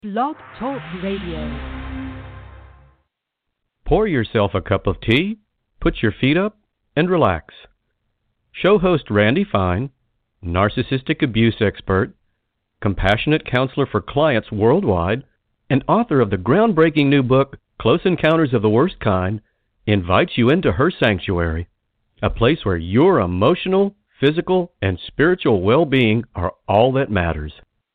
Blog Talk Radio. Pour yourself a cup of tea, put your feet up, and relax. Show host Randy Fine, narcissistic abuse expert, compassionate counselor for clients worldwide, and author of the groundbreaking new book, Close Encounters of the Worst Kind, invites you into her sanctuary, a place where your emotional, physical, and spiritual well-being are all that matters.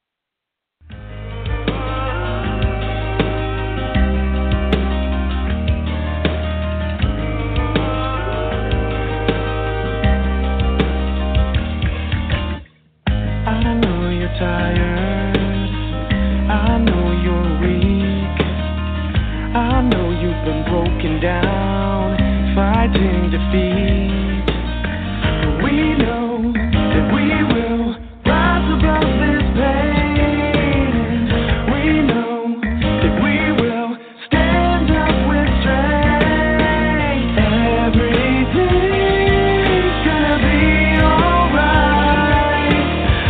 Tired, I know you're weak, I know you've been broken down, fighting defeat. We know that we will rise above this pain. We know that we will stand up with strength. Everything's gonna be alright.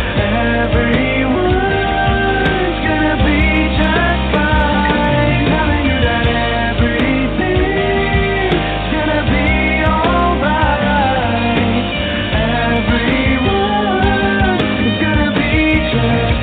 Everyone's gonna be just fine. Telling you that everything's gonna be alright. Everyone is gonna be just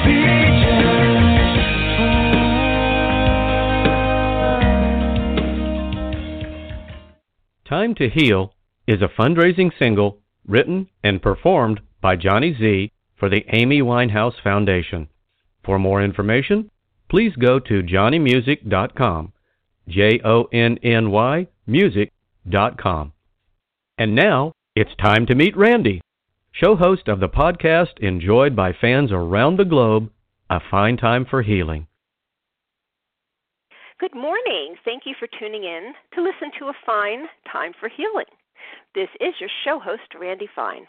fine. Time to Heal is a fundraising single written and performed by Johnny Z for the Amy Winehouse Foundation. For more information, please go to johnnymusic.com, JONNY music.com. And now, it's time to meet Randy, show host of the podcast enjoyed by fans around the globe, A Fine Time for Healing. Good morning. Thank you for tuning in to listen to A Fine Time for Healing. This is your show host, Randy Fine.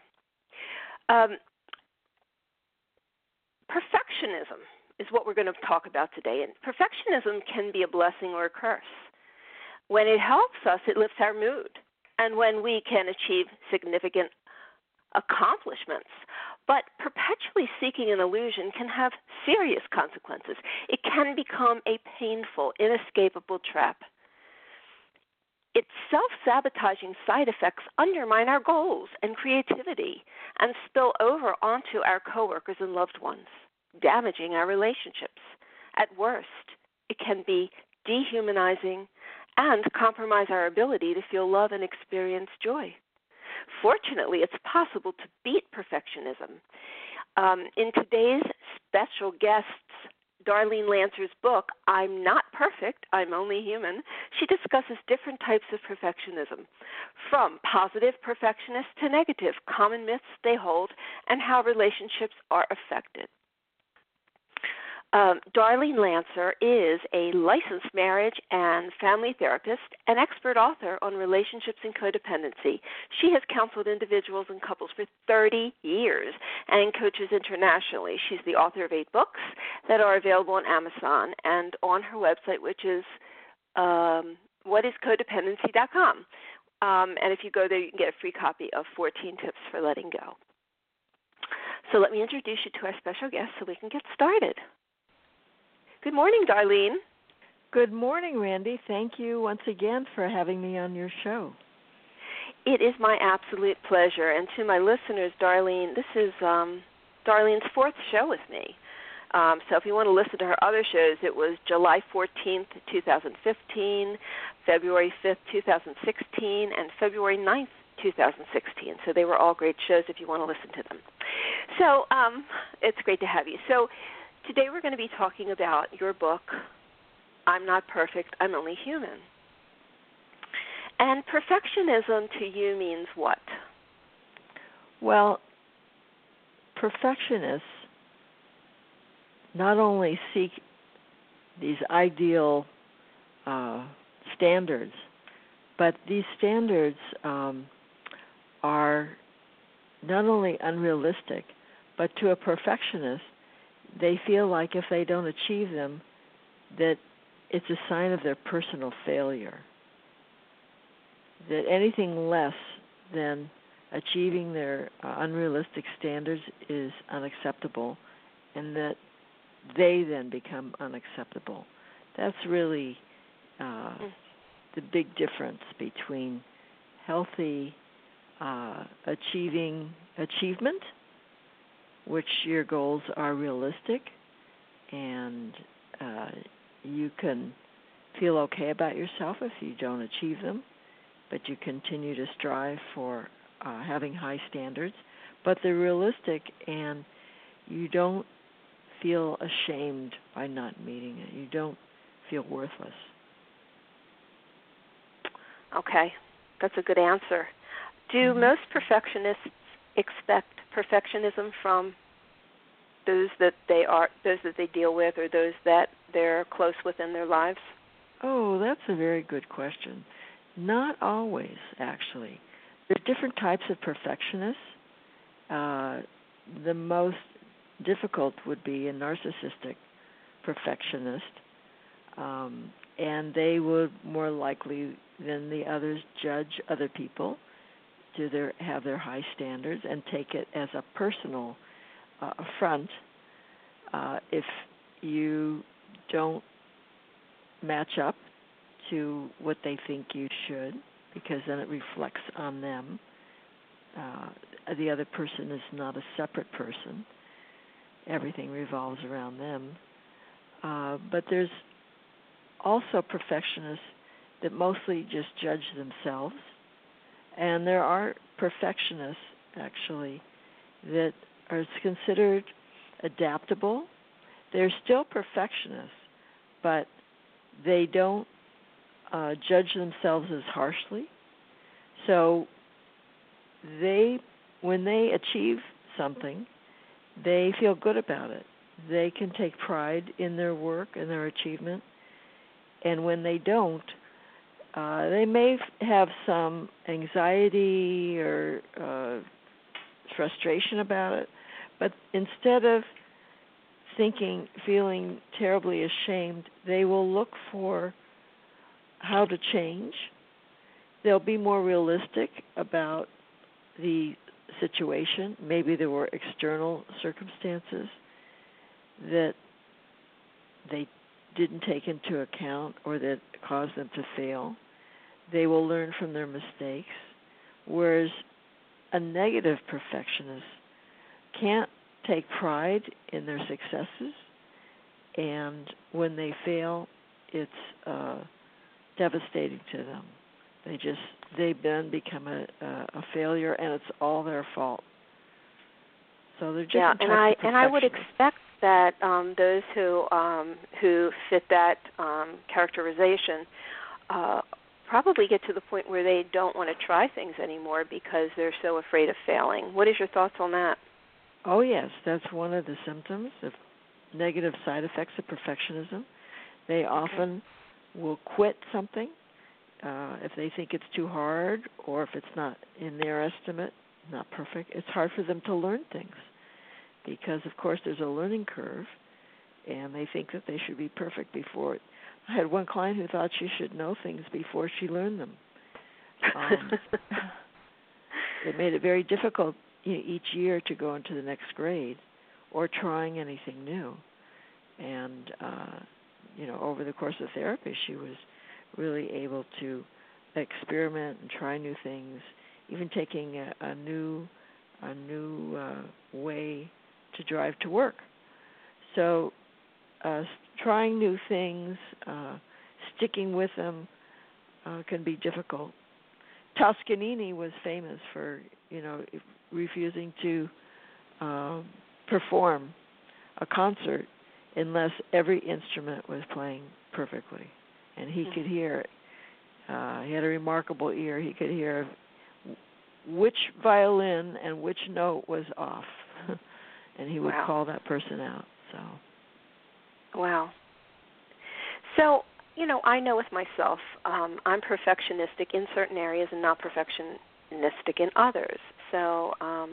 Perfectionism is what we're going to talk about today. And perfectionism can be a blessing or a curse. When it helps us, it lifts our mood. And when we can achieve significant accomplishments. But perpetually seeking an illusion can have serious consequences. It can become a painful, inescapable trap. Its self-sabotaging side effects undermine our goals and creativity and spill over onto our coworkers and loved ones, damaging our relationships. At worst, it can be dehumanizing and compromise our ability to feel love and experience joy. Fortunately, it's possible to beat perfectionism. In today's special guest's Darlene Lancer's book, I'm Not Perfect, I'm Only Human, she discusses different types of perfectionism, from positive perfectionists to negative, common myths they hold, and how relationships are affected. Darlene Lancer is a licensed marriage and family therapist and expert author on relationships and codependency. She has counseled individuals and couples for 30 years and coaches internationally. She's the author of 8 books that are available on Amazon and on her website, which is whatiscodependency.com. And if you go there, you can get a free copy of 14 Tips for Letting Go. So let me introduce you to our special guest so we can get started. Good morning, Darlene. Good morning, Randy. Thank you once again for having me on your show. It is my absolute pleasure. And to my listeners, Darlene, this is Darlene's 4th show with me. So if you want to listen to her other shows, it was July 14th, 2015, February 5th, 2016, and February 9th, 2016. So they were all great shows if you want to listen to them. So it's great to have you. So today we're going to be talking about your book, I'm Not Perfect, I'm Only Human. And perfectionism to you means what? Well, perfectionists not only seek these ideal standards, but these standards are not only unrealistic, but to a perfectionist, they feel like if they don't achieve them, that it's a sign of their personal failure. That anything less than achieving their unrealistic standards is unacceptable, and that they then become unacceptable. That's really the big difference between healthy achievement, which your goals are realistic, and you can feel okay about yourself if you don't achieve them, but you continue to strive for having high standards, but they're realistic, and you don't feel ashamed by not meeting it. You don't feel worthless. Okay, that's a good answer. Do most perfectionists expect perfectionism from those that they deal with, or those that they're close with in their lives? Oh, that's a very good question. Not always, actually. There are different types of perfectionists. The most difficult would be a narcissistic perfectionist, and they would more likely than the others judge other people, have their high standards, and take it as a personal affront if you don't match up to what they think you should, because then it reflects on them. The other person is not a separate person. Everything revolves around them. But there's also perfectionists that mostly just judge themselves. And there are perfectionists, actually, that are considered adaptable. They're still perfectionists, but they don't judge themselves as harshly. So when they achieve something, they feel good about it. They can take pride in their work and their achievement. And when they don't, they may have some anxiety or frustration about it. But instead of feeling terribly ashamed, they will look for how to change. They'll be more realistic about the situation. Maybe there were external circumstances that they didn't take into account or that caused them to fail. They will learn from their mistakes, whereas a negative perfectionist can't take pride in their successes, and when they fail, it's devastating to them. They then become a failure, and it's all their fault. So they're different types of perfectionists. I would expect that those who fit that characterization probably get to the point where they don't want to try things anymore because they're so afraid of failing. What is your thoughts on that? Oh, yes, that's one of the symptoms of negative side effects of perfectionism. They often will quit something if they think it's too hard, or if it's not, in their estimate, not perfect. It's hard for them to learn things because, of course, there's a learning curve, and they think that they should be perfect before it. I had one client who thought she should know things before she learned them. It made it very difficult each year to go into the next grade or trying anything new. And, over the course of therapy, she was really able to experiment and try new things, even taking a new way to drive to work. So trying new things, sticking with them can be difficult. Toscanini was famous for, refusing to perform a concert unless every instrument was playing perfectly, and he could hear it. He had a remarkable ear. He could hear which violin and which note was off, and he would call that person out. Wow. So, I know with myself, I'm perfectionistic in certain areas and not perfectionistic in others. So,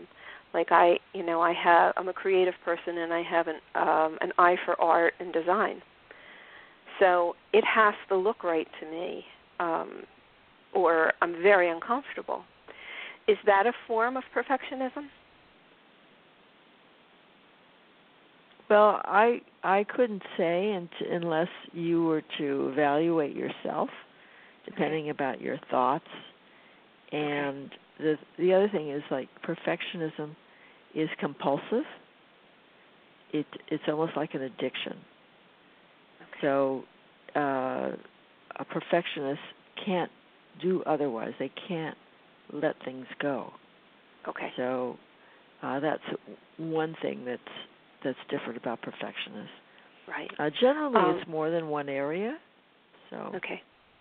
I'm a creative person, and I have an eye for art and design. So it has to look right to me, or I'm very uncomfortable. Is that a form of perfectionism? Well, I couldn't say unless you were to evaluate yourself, depending about your thoughts. And the other thing is, like, perfectionism is compulsive. It's almost like an addiction. Okay. So a perfectionist can't do otherwise. They can't let things go. Okay. So that's one thing that's different about perfectionists. Right. Generally, it's more than one area. So Okay.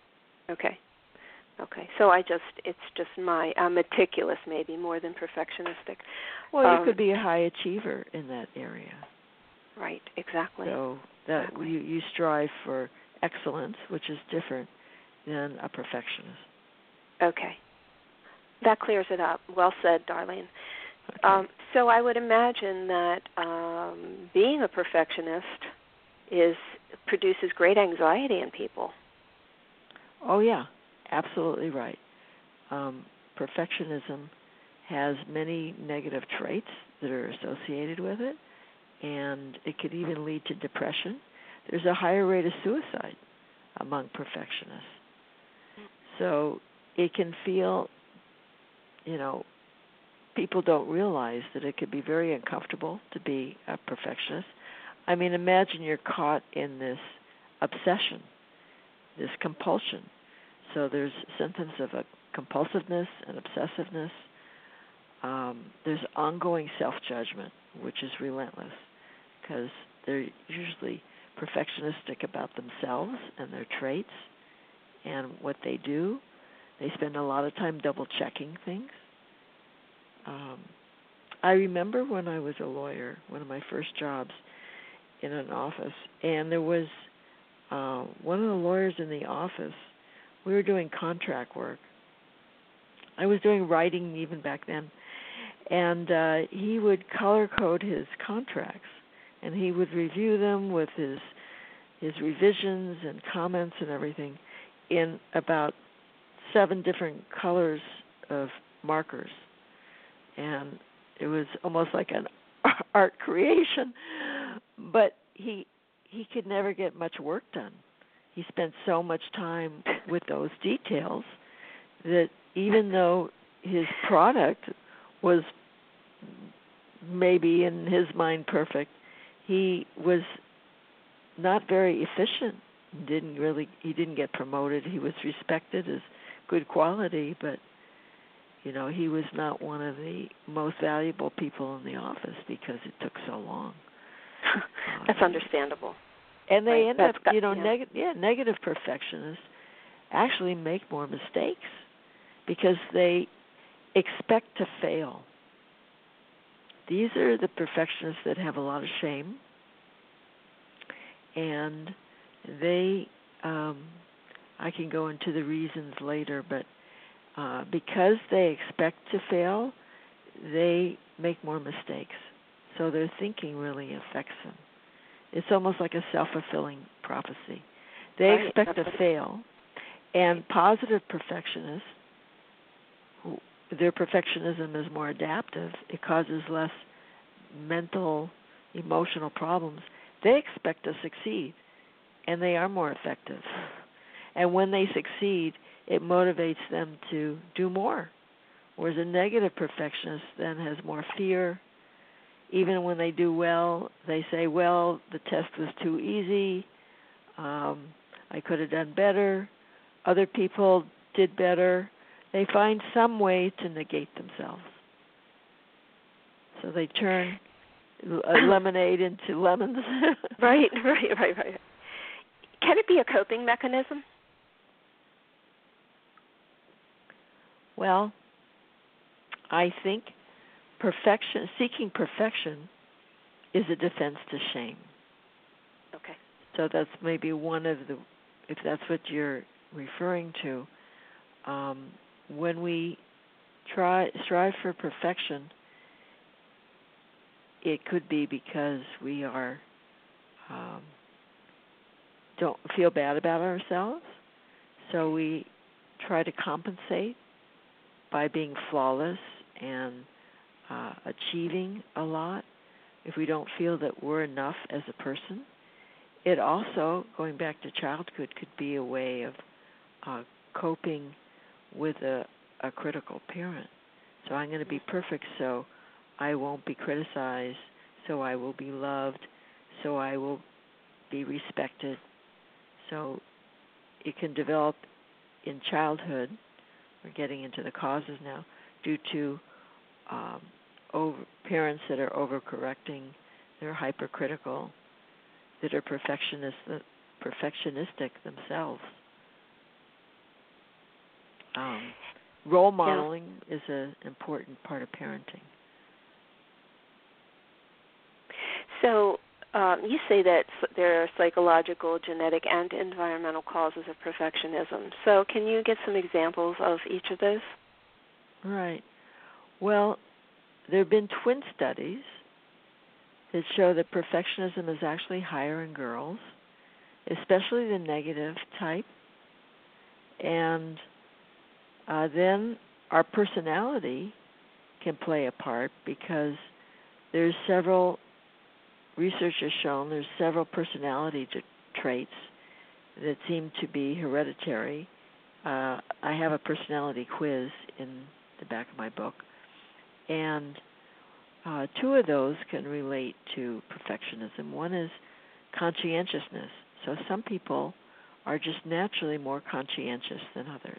So it's just I'm meticulous, maybe more than perfectionistic. Well, you could be a high achiever in that area. Right. Exactly. So that you strive for excellence, which is different than a perfectionist. Okay. That clears it up. Well said, Darlene. Okay. So I would imagine that being a perfectionist produces great anxiety in people. Oh, yeah, absolutely right. Perfectionism has many negative traits that are associated with it, and it could even lead to depression. There's a higher rate of suicide among perfectionists. So it can feel, people don't realize that it could be very uncomfortable to be a perfectionist. I mean, imagine you're caught in this obsession, this compulsion. So there's symptoms of a compulsiveness and obsessiveness. There's ongoing self-judgment, which is relentless, because they're usually perfectionistic about themselves and their traits and what they do. They spend a lot of time double-checking things. I remember when I was a lawyer, one of my first jobs in an office, and there was one of the lawyers in the office. We were doing contract work. I was doing writing even back then, and he would color code his contracts, and he would review them with his revisions and comments and everything in about 7 different colors of markers. And it was almost like an art creation, but he could never get much work done. He spent so much time with those details that even though his product was maybe in his mind perfect, he was not very efficient. He didn't get promoted. He was respected as good quality, but he was not one of the most valuable people in the office because it took so long. That's understandable. And they right. end up, negative perfectionists actually make more mistakes because they expect to fail. These are the perfectionists that have a lot of shame, and they, I can go into the reasons later, but because they expect to fail, they make more mistakes. So their thinking really affects them. It's almost like a self-fulfilling prophecy. They expect to fail, and positive perfectionists, their perfectionism is more adaptive. It causes less mental, emotional problems. They expect to succeed, and they are more effective. And when they succeed, it motivates them to do more. Whereas a negative perfectionist then has more fear. Even when they do well, they say, well, the test was too easy. I could have done better. Other people did better. They find some way to negate themselves. So they turn lemonade into lemons. Right. Can it be a coping mechanism? Well, I think seeking perfection is a defense to shame. Okay. So that's maybe one of the, if that's what you're referring to, when we strive for perfection, it could be because we are don't feel bad about ourselves, so we try to compensate by being flawless and achieving a lot. if we don't feel that we're enough as a person. It also, going back to childhood, could be a way of coping with a critical parent. So I'm going to be perfect so I won't be criticized, so I will be loved, so I will be respected. So it can develop in childhood. We're getting into the causes now, due to parents that are overcorrecting, they're hypercritical, that are perfectionistic themselves. Role modeling is an important part of parenting. So you say that there are psychological, genetic, and environmental causes of perfectionism. So can you get some examples of each of those? Right. Well, there have been twin studies that show that perfectionism is actually higher in girls, especially the negative type. And then our personality can play a part, because there's several, research has shown there's several personality traits that seem to be hereditary. I have a personality quiz in the back of my book, and two of those can relate to perfectionism. One is conscientiousness. So some people are just naturally more conscientious than others.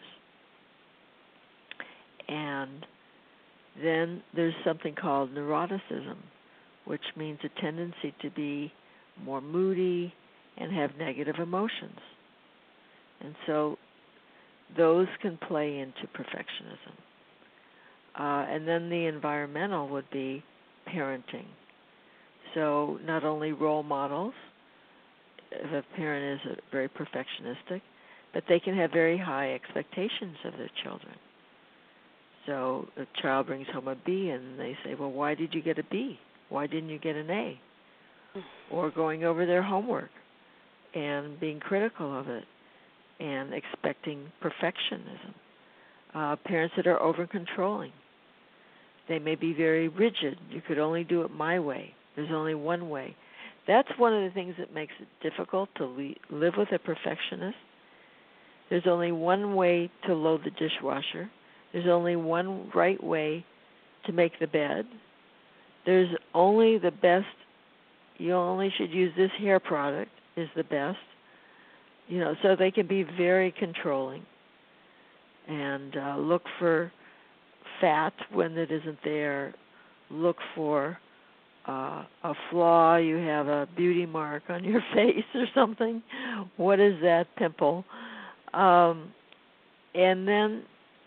And then there's something called neuroticism, which means a tendency to be more moody and have negative emotions. And so those can play into perfectionism. And then the environmental would be parenting. So not only role models, if a parent is very perfectionistic, but they can have very high expectations of their children. So a child brings home a B and they say, well, why did you get a B? Why didn't you get an A? Or going over their homework and being critical of it and expecting perfectionism. Parents that are over-controlling. They may be very rigid. You could only do it my way. There's only one way. That's one of the things that makes it difficult to live with a perfectionist. There's only one way to load the dishwasher. There's only one right way to make the bed. There's only the best. You only should use this hair product is the best. You know, so they can be very controlling and look for fat when it isn't there. Look for a flaw. You have a beauty mark on your face or something. What is that pimple? And then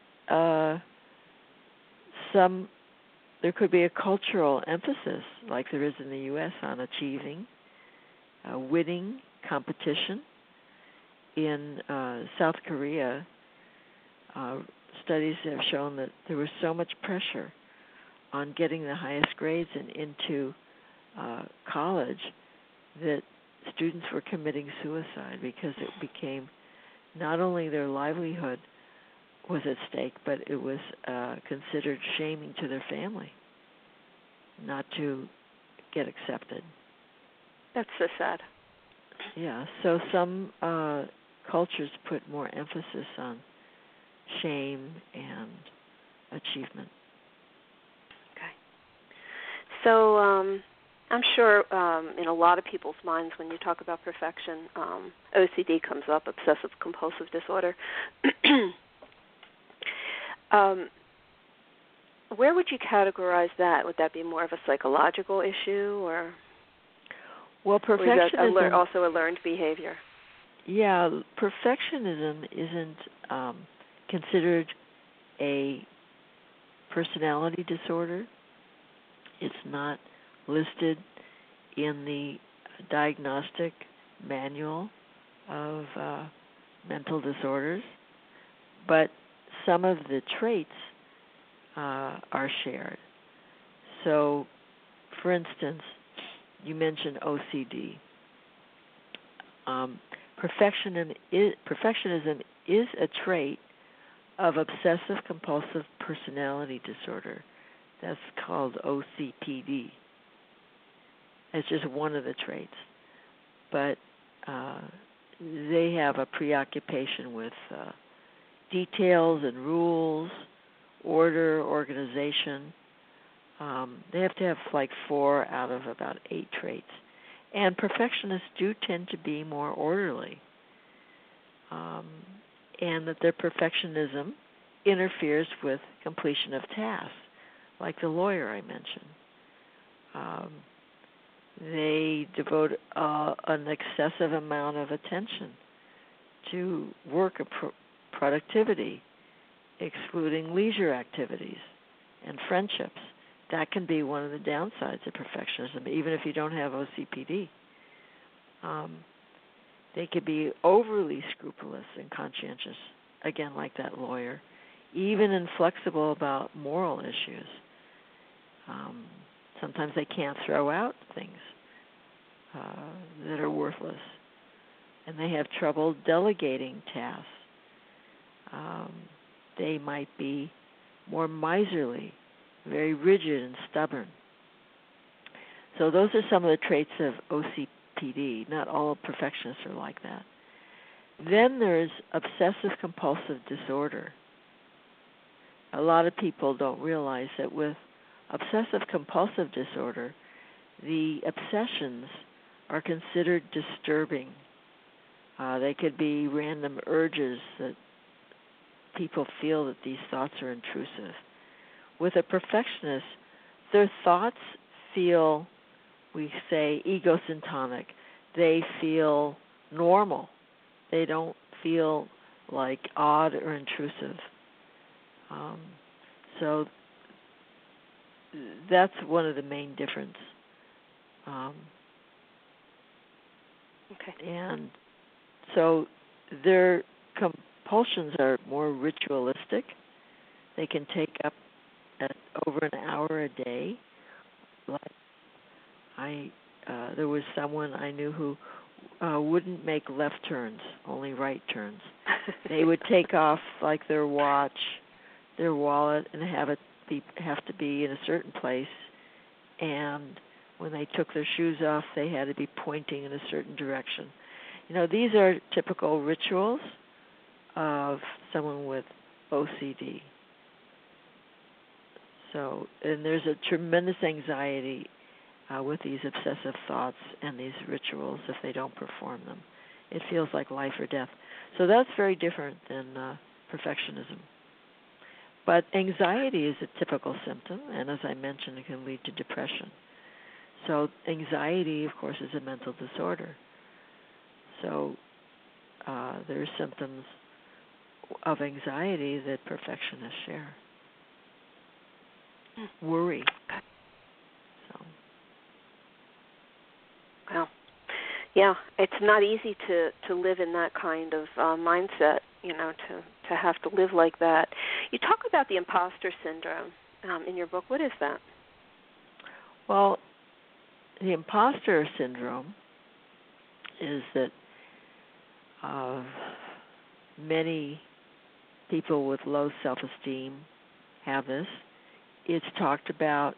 there could be a cultural emphasis, like there is in the U.S., on achieving, winning, competition. In South Korea, studies have shown that there was so much pressure on getting the highest grades and into college that students were committing suicide, because it became not only their livelihood was at stake, but it was considered shaming to their family not to get accepted. That's so sad. Yeah, so some cultures put more emphasis on shame and achievement. Okay. So I'm sure in a lot of people's minds when you talk about perfection, OCD comes up, obsessive compulsive disorder. Where would you categorize that? Would that be more of a psychological issue, or? Well, perfectionism is that also a learned behavior? Yeah, perfectionism isn't considered a personality disorder. It's not listed in the diagnostic manual of mental disorders, but some of the traits are shared. So, for instance, you mentioned OCD. Perfectionism is a trait of obsessive compulsive personality disorder. That's called OCPD. It's just one of the traits. But they have a preoccupation with details and rules, order, organization. They have to have like 4 out of about 8 traits. And perfectionists do tend to be more orderly. And that their perfectionism interferes with completion of tasks, like the lawyer I mentioned. They devote an excessive amount of attention to work productivity, excluding leisure activities and friendships. That can be one of the downsides of perfectionism, even if you don't have OCPD. They could be overly scrupulous and conscientious, again, like that lawyer, even inflexible about moral issues. Sometimes they can't throw out things that are worthless, and they have trouble delegating tasks. They might be more miserly, very rigid and stubborn. So those are some of the traits of OCPD. Not all perfectionists are like that. Then there's obsessive-compulsive disorder. A lot of people don't realize that with obsessive-compulsive disorder, the obsessions are considered disturbing. They could be random urges that people feel that these thoughts are intrusive. With a perfectionist, their thoughts feel, we say, egosyntonic. They feel normal. They don't feel like odd or intrusive. So that's one of the main differences. Okay. And so their compulsions are more ritualistic. They can take up over an hour a day. Like there was someone I knew who wouldn't make left turns, only right turns. They would take off like their watch, their wallet, and have to be in a certain place. And when they took their shoes off, they had to be pointing in a certain direction. These are typical rituals of someone with OCD. So, and there's a tremendous anxiety with these obsessive thoughts and these rituals if they don't perform them. It feels like life or death. So that's very different than perfectionism. But anxiety is a typical symptom, and as I mentioned, it can lead to depression. So anxiety, of course, is a mental disorder. So there are symptoms of anxiety that perfectionists share. Worry. So. Well, yeah, it's not easy to live in that kind of mindset, to have to live like that. You talk about the imposter syndrome in your book. What is that? Well, the imposter syndrome is that many people with low self-esteem have this. It's talked about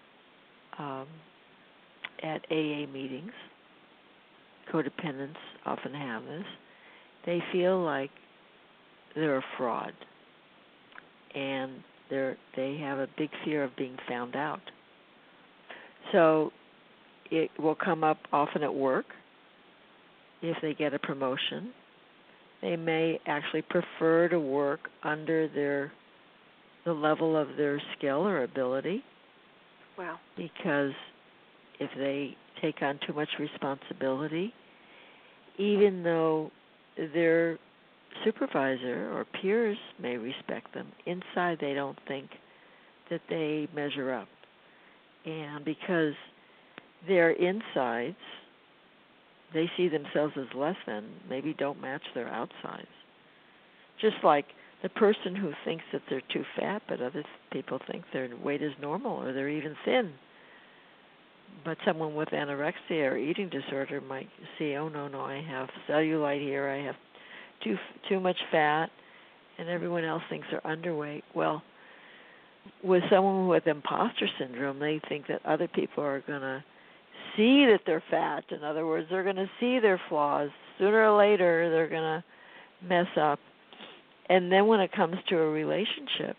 at AA meetings. Codependents often have this. They feel like they're a fraud, and they have a big fear of being found out. So it will come up often at work. If they get a promotion, they may actually prefer to work under the level of their skill or ability. Wow. Because if they take on too much responsibility, even though their supervisor or peers may respect them, inside they don't think that they measure up. And because their insides, they see themselves as less than, maybe don't match their outsides. Just like the person who thinks that they're too fat, but other people think their weight is normal or they're even thin. But someone with anorexia or eating disorder might see, oh, no, I have cellulite here, I have too much fat, and everyone else thinks they're underweight. Well, with someone with imposter syndrome, they think that other people are going to see that they're fat. In other words, they're going to see their flaws. Sooner or later, they're going to mess up. And then when it comes to a relationship,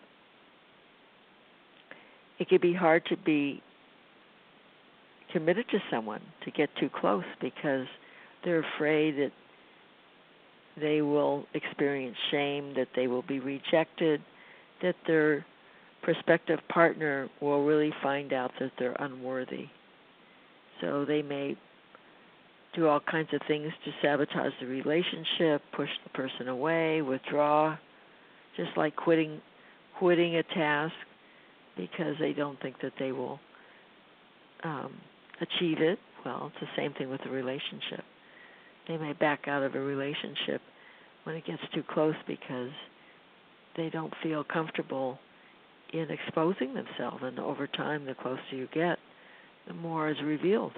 it can be hard to be committed to someone, to get too close, because they're afraid that they will experience shame, that they will be rejected, that their prospective partner will really find out that they're unworthy. So they may do all kinds of things to sabotage the relationship, push the person away, withdraw, just like quitting a task because they don't think that they will achieve it. Well, it's the same thing with a relationship. They may back out of a relationship when it gets too close because they don't feel comfortable in exposing themselves. And over time, the closer you get, the more is revealed.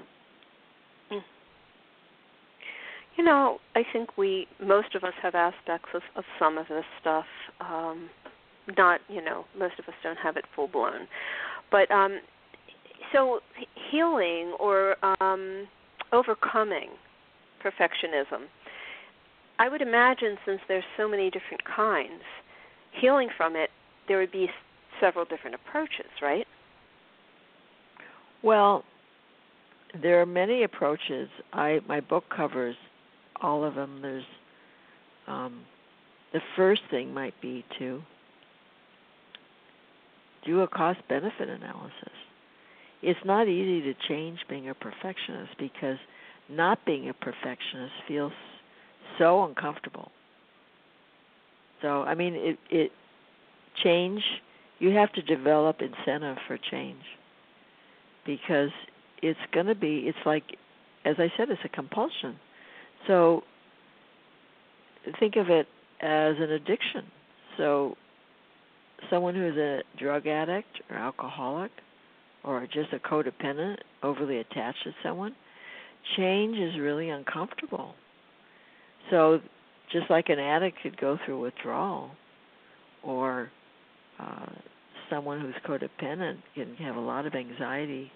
You know, I think most of us have aspects of some of this stuff. Not, most of us don't have it full blown. But so healing or overcoming perfectionism, I would imagine, since there's so many different kinds, healing from it, there would be several different approaches, right? Well, there are many approaches. My book covers all of them. There's the first thing might be to do a cost-benefit analysis. It's not easy to change being a perfectionist because not being a perfectionist feels so uncomfortable. So, I mean, change, you have to develop incentive for change because it's going to be, it's like, as I said, it's a compulsion. So think of it as an addiction. So someone who's a drug addict or alcoholic or just a codependent, overly attached to someone, change is really uncomfortable. So just like an addict could go through withdrawal, or someone who's codependent can have a lot of anxiety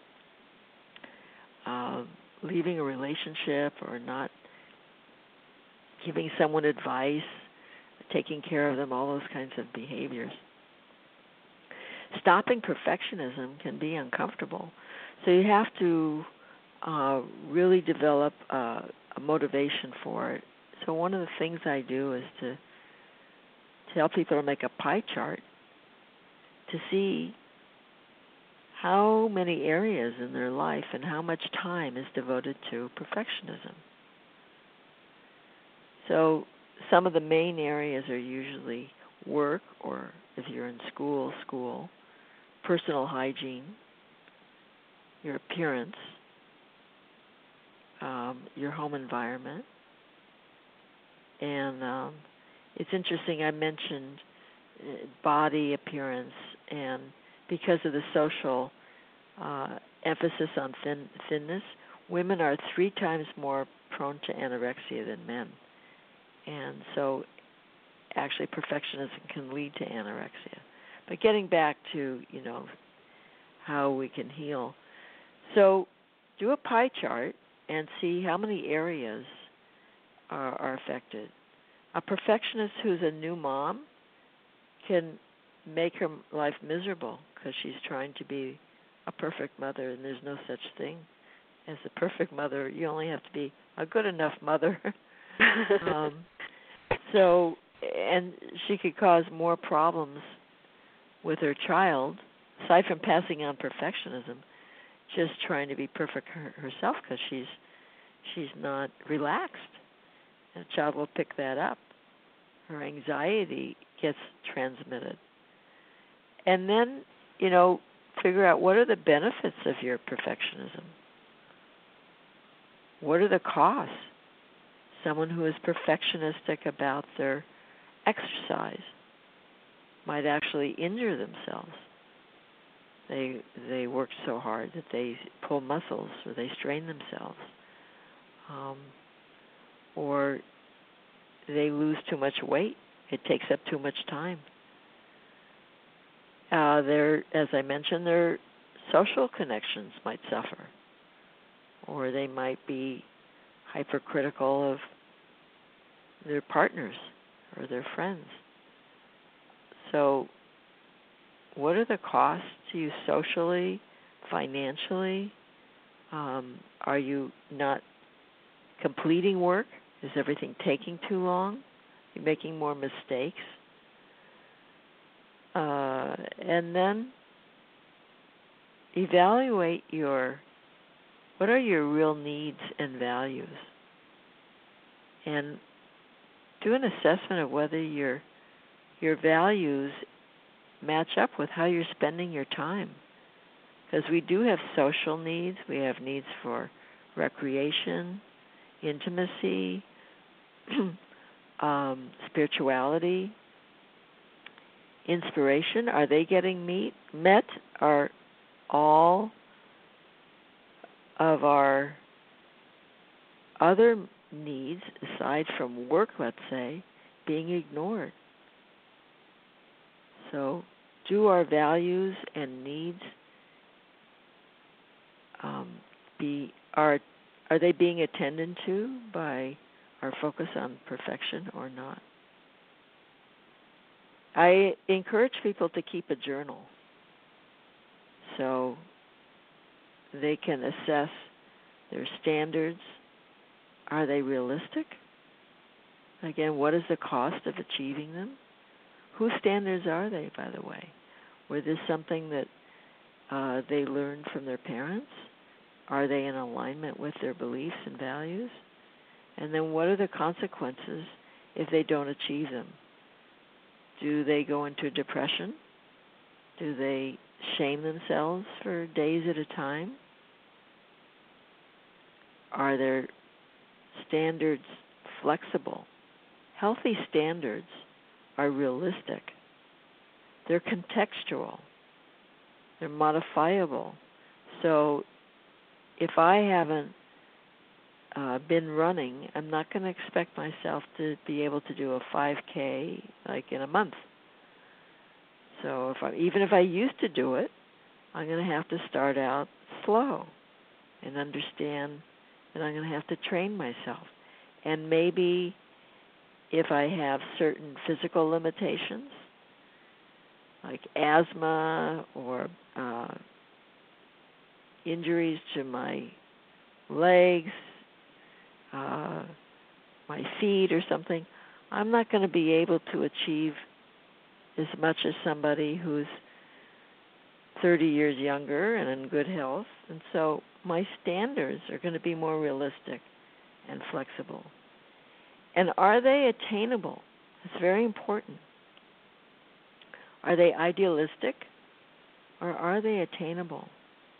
leaving a relationship or not giving someone advice, taking care of them, all those kinds of behaviors. Stopping perfectionism can be uncomfortable. So you have to really develop a motivation for it. So one of the things I do is to tell people to make a pie chart to see how many areas in their life and how much time is devoted to perfectionism. So some of the main areas are usually work, or if you're in school, personal hygiene, your appearance, your home environment. And it's interesting, I mentioned body appearance, and because of the social emphasis on thinness, women are 3 times more prone to anorexia than men. And so actually perfectionism can lead to anorexia. But getting back to, how we can heal. So do a pie chart and see how many areas are affected. A perfectionist who's a new mom can make her life miserable because she's trying to be a perfect mother, and there's no such thing as a perfect mother. You only have to be a good enough mother. So, and she could cause more problems with her child, aside from passing on perfectionism, just trying to be perfect herself because she's not relaxed. And the child will pick that up. Her anxiety gets transmitted. And then, figure out what are the benefits of your perfectionism. What are the costs? Someone who is perfectionistic about their exercise might actually injure themselves. They work so hard that they pull muscles or they strain themselves. Or they lose too much weight. It takes up too much time. As I mentioned, their social connections might suffer. or they might be hypercritical of their partners or their friends. So what are the costs to you socially, financially? Are you not completing work? Is everything taking too long? You're making more mistakes? And then evaluate what are your real needs and values, and do an assessment of whether your values match up with how you're spending your time. Because we do have social needs. We have needs for recreation, intimacy, spirituality, inspiration. Are they getting met? Are all of our other needs, aside from work, let's say, being ignored? So do our values and needs are they being attended to by our focus on perfection or not? I encourage people to keep a journal so they can assess their standards. Are they realistic? Again, what is the cost of achieving them? Whose standards are they, by the way? Were this something that they learned from their parents? Are they in alignment with their beliefs and values? And then what are the consequences if they don't achieve them? Do they go into depression? Do they shame themselves for days at a time? Are their standards flexible? Healthy standards are realistic. They're contextual. They're modifiable. So if I haven't been running, I'm not going to expect myself to be able to do a 5K like in a month. So even if I used to do it, I'm going to have to start out slow and understand that I'm going to have to train myself. And maybe if I have certain physical limitations, like asthma or injuries to my legs, my feet or something, I'm not going to be able to achieve as much as somebody who's 30 years younger and in good health. And so my standards are going to be more realistic and flexible. And are they attainable? It's very important. Are they idealistic or are they attainable?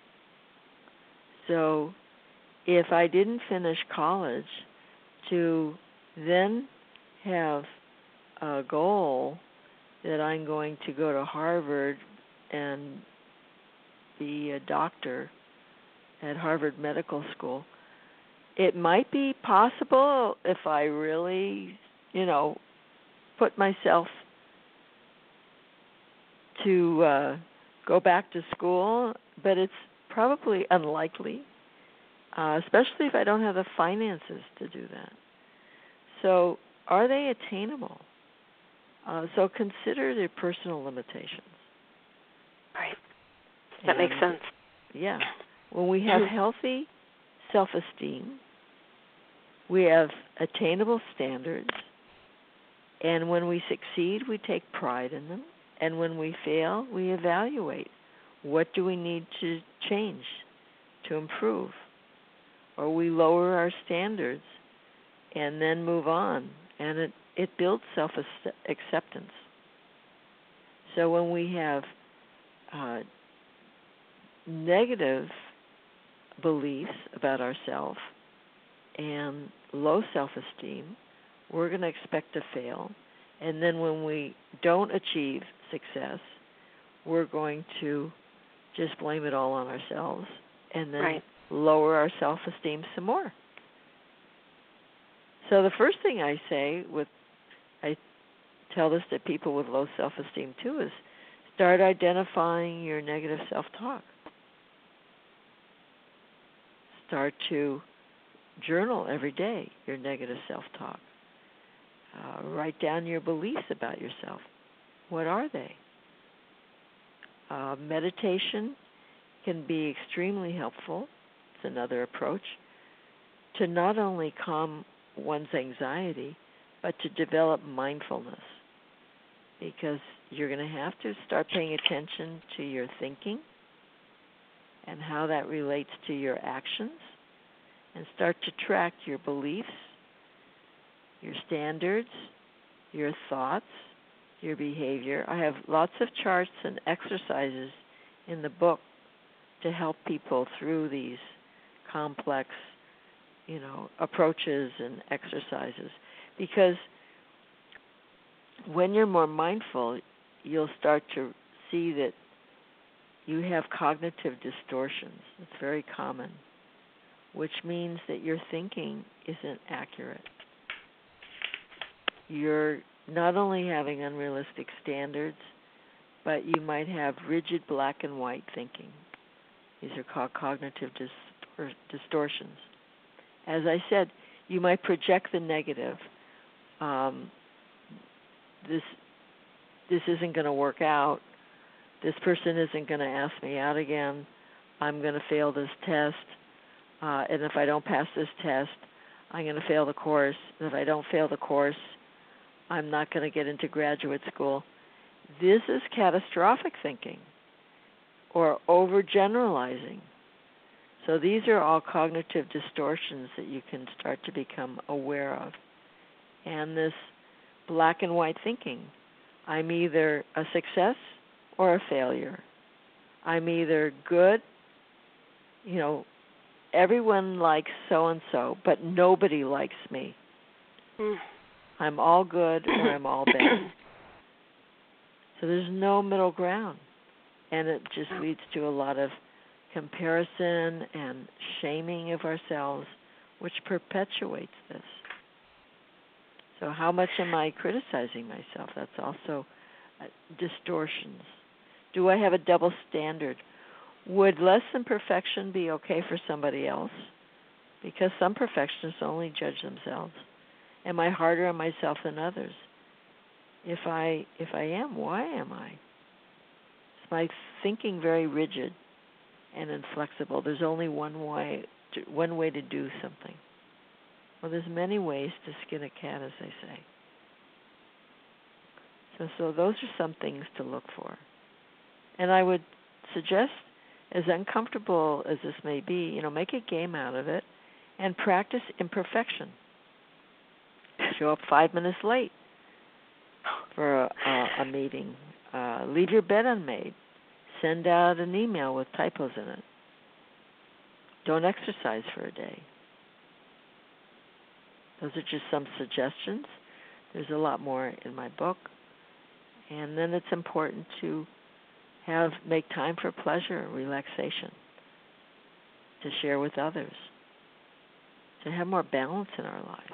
So if I didn't finish college, to then have a goal that I'm going to go to Harvard and be a doctor at Harvard Medical School, it might be possible if I really, put myself to go back to school, but it's probably unlikely, especially if I don't have the finances to do that. So are they attainable? So consider their personal limitations. Right. That makes sense. Yeah. When we have healthy self-esteem, we have attainable standards, and when we succeed, we take pride in them, and when we fail, we evaluate. What do we need to change, to improve? Or we lower our standards and then move on, and it builds self-acceptance. So when we have negative beliefs about ourselves and low self-esteem, we're going to expect to fail. And then when we don't achieve success, we're going to just blame it all on ourselves and then lower our self-esteem some more. So the first thing I say, I tell this to people with low self-esteem too, is start identifying your negative self-talk. start to journal every day your negative self-talk. Write down your beliefs about yourself. What are they? Meditation can be extremely helpful. It's another approach to not only calm one's anxiety, but to develop mindfulness. Because you're going to have to start paying attention to your thinking and how that relates to your actions, and start to track your beliefs, your standards, your thoughts, your behavior. I have lots of charts and exercises in the book to help people through these complex, approaches and exercises. Because when you're more mindful, you'll start to see that you have cognitive distortions. It's very common, which means that your thinking isn't accurate. You're not only having unrealistic standards, but you might have rigid black and white thinking. These are called cognitive distortions. As I said, you might project the negative. This isn't going to work out. This person isn't going to ask me out again. I'm going to fail this test. And if I don't pass this test, I'm going to fail the course. And if I don't fail the course, I'm not going to get into graduate school. This is catastrophic thinking or overgeneralizing. So these are all cognitive distortions that you can start to become aware of. And this black and white thinking, I'm either a success or a failure. I'm either good, everyone likes so-and-so, but nobody likes me. I'm all good or I'm all bad. So there's no middle ground. And it just leads to a lot of comparison and shaming of ourselves, which perpetuates this. So how much am I criticizing myself? That's also distortions. Do I have a double standard? Would less than perfection be okay for somebody else? Because some perfectionists only judge themselves. Am I harder on myself than others? If I am, why am I? Is my thinking very rigid and inflexible? There's only one way to do something. Well, there's many ways to skin a cat, as they say. So those are some things to look for. And I would suggest, as uncomfortable as this may be, make a game out of it and practice imperfection. Show up 5 minutes late for a meeting. Leave your bed unmade. Send out an email with typos in it. Don't exercise for a day. Those are just some suggestions. There's a lot more in my book. And then it's important to make time for pleasure and relaxation, to share with others, to have more balance in our life.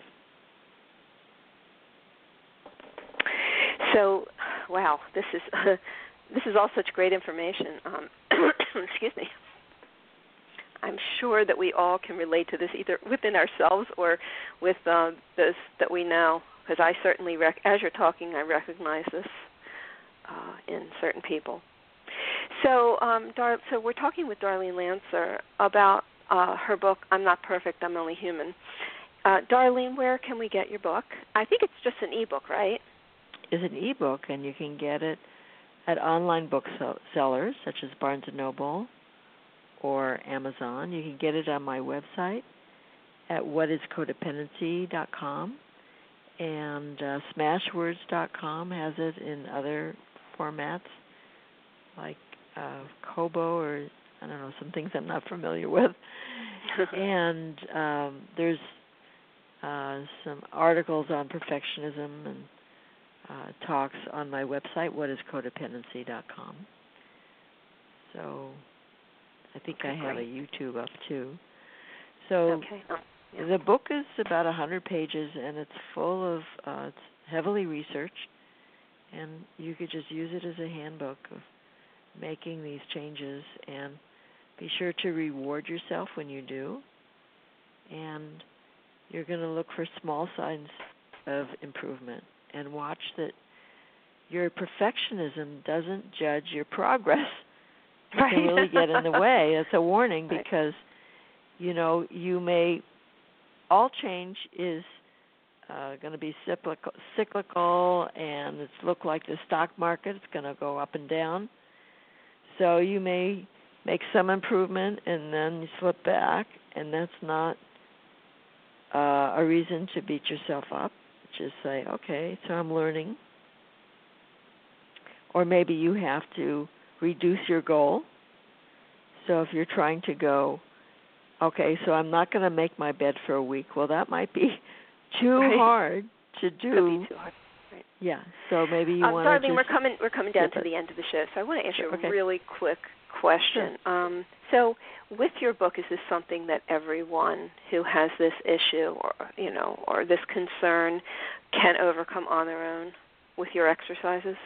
So, wow, this is all such great information. Excuse me. I'm sure that we all can relate to this either within ourselves or with those that we know, because I certainly, as you're talking, I recognize this in certain people. So, so we're talking with Darlene Lancer about her book, I'm Not Perfect, I'm Only Human. Darlene, where can we get your book? I think it's just an e-book, right? It's an e-book, and you can get it at online booksellers such as Barnes & Noble or Amazon. You can get it on my website at whatiscodependency.com, and smashwords.com has it in other formats like Kobo or, I don't know, some things I'm not familiar with. And there's some articles on perfectionism and talks on my website, whatiscodependency.com. So I think I have a YouTube up too. So the book is about 100 pages, and it's full of, it's heavily researched, and you could just use it as a handbook of making these changes, and be sure to reward yourself when you do. and you're going to look for small signs of improvement and watch that your perfectionism doesn't judge your progress. It Right. can really get in the way. It's a warning Right. because, you may, all change is going to be cyclical, and it's look like the stock market. It's going to go up and down. So you may make some improvement and then you slip back, and that's not a reason to beat yourself up. Just say, okay, so I'm learning. Or maybe you have to reduce your goal. So if you're trying to go, okay, so I'm not going to make my bed for a week. Well, that might be too Right. hard to do. Could be too hard. Right. Yeah. So maybe you want darling, to. we're coming down skip to it. the end of the show, so I want to ask you Okay. a really quick question. So, with your book, is this something that everyone who has this issue, or this concern, can overcome on their own with your exercises?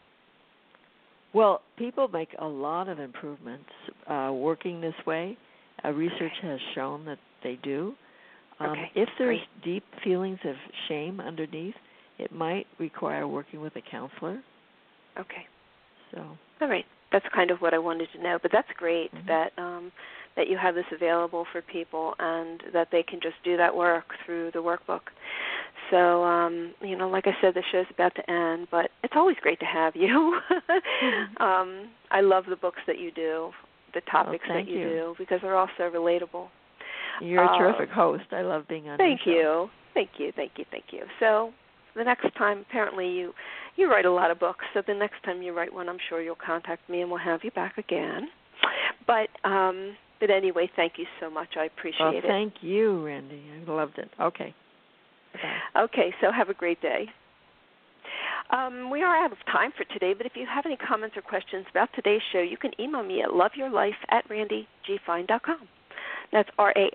Well, people make a lot of improvements working this way. Research has shown that they do. Okay, If there's great. deep feelings of shame underneath, it might require working with a counselor. Okay. So. All right. That's kind of what I wanted to know, but that's great Mhm. that you have this available for people and that they can just do that work through the workbook. So, like I said, the show's about to end, but it's always great to have you. I love the books that you do, the topics that thank you you. do, because they're all so relatable. You're a terrific host. I love being on Thank your show. you. Thank you. So the next time, apparently you write a lot of books, so the next time you write one, I'm sure you'll contact me and we'll have you back again. But anyway, thank you so much. I appreciate it. Thank you, Randy. I loved it. Okay. Bye. Okay, so have a great day. We are out of time for today, but if you have any comments or questions about today's show, you can email me at loveyourlife@randigfine.com. That's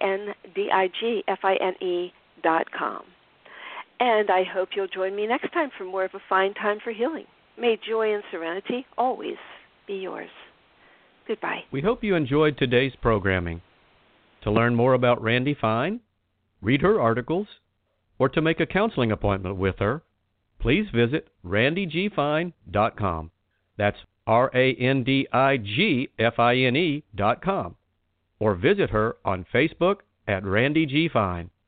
RANDIGFINE.com. And I hope you'll join me next time for more of a fine time for healing. May joy and serenity always be yours. Goodbye. We hope you enjoyed today's programming. To learn more about Randi Fine, read her articles, or to make a counseling appointment with her, please visit randigfine.com. That's RANDIGFINE.com. Or visit her on Facebook at Randi G. Fine.